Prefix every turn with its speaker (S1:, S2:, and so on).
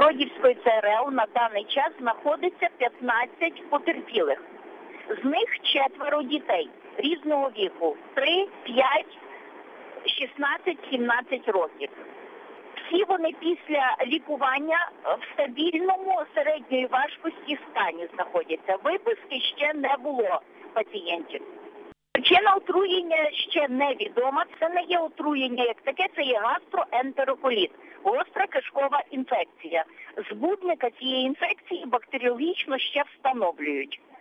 S1: Бродівської ЦРЛ на даний час знаходиться 15 потерпілих. З них 4 дітей різного віку – 3, 5, 16, 17 років. Всі вони після лікування в стабільному середньої важкості стані знаходяться. Виписки ще не було пацієнтів. Причина отруєння ще невідома. Це не є отруєння як таке, це є гастроентероколіт, гостра кишкова інфекція. Збудника цієї інфекції бактеріологічно ще встановлюють.